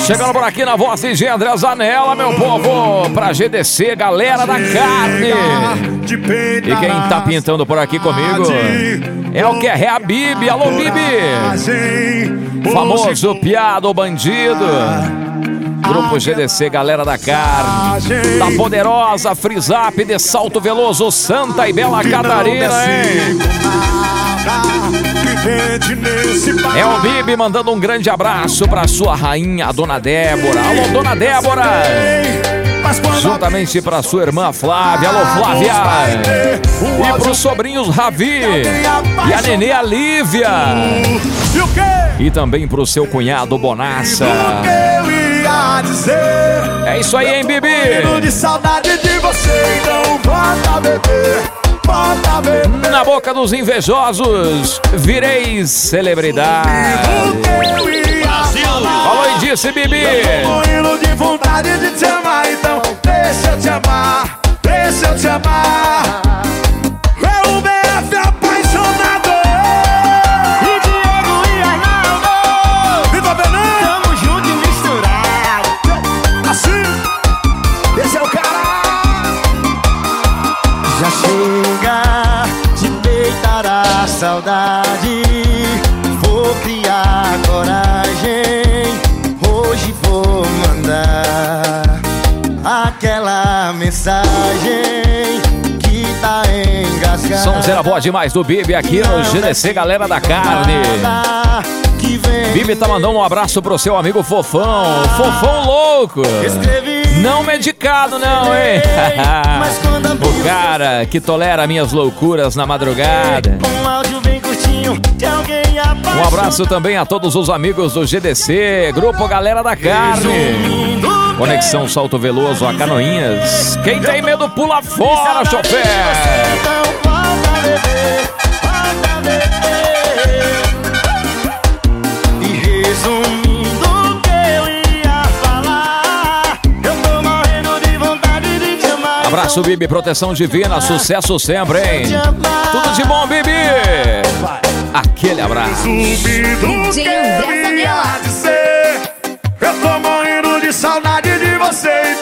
Chegando por aqui na voz de André Zanella, meu povo, pra GDC, galera da carne. E quem tá pintando por aqui comigo é o que é a Bibi. Alô, Bibi. Famoso piado bandido. Grupo GDC, galera da carne. Da poderosa Frisap de Salto Veloso, Santa e Bela Catarina, hein? É o Bibi mandando um grande abraço pra sua rainha, a Dona Débora. Alô, Dona Débora. Juntamente pra sua irmã Flávia. Alô, Flávia. E pros sobrinhos Ravi e a nenê a Lívia. E também pro seu cunhado Bonassa. É isso aí, hein, Bibi? De saudade de você, então volta a beber. Na boca dos invejosos, virei celebridade. Falou e disse, Bibi. Tô morrendo de vontade de te amar, então deixa eu te amar, deixa eu te amar. É o BF apaixonado. E Diego e Arnaldo. Vitor Fernando. Tamo junto e misturado. Assim, esse é o cara. Já chega de peitar a saudade. Vou criar coragem. Hoje vou mandar aquela mensagem que tá engasgada. Somzeira boa demais do Bibi aqui no GDC, galera da carne. Bibi tá mandando um abraço pro seu amigo Fofão. Fofão louco. Não medicado não, hein? O cara que tolera minhas loucuras na madrugada. Um abraço também a todos os amigos do GDC, Grupo Galera da Carne. Conexão Salto Veloso a Canoinhas. Quem tem medo pula fora, chofer. Abraço, Bibi, proteção divina, sucesso sempre, hein? Tudo de bom, Bibi! Aquele abraço. DJ André Zanella. Eu tô morrendo de saudade de você.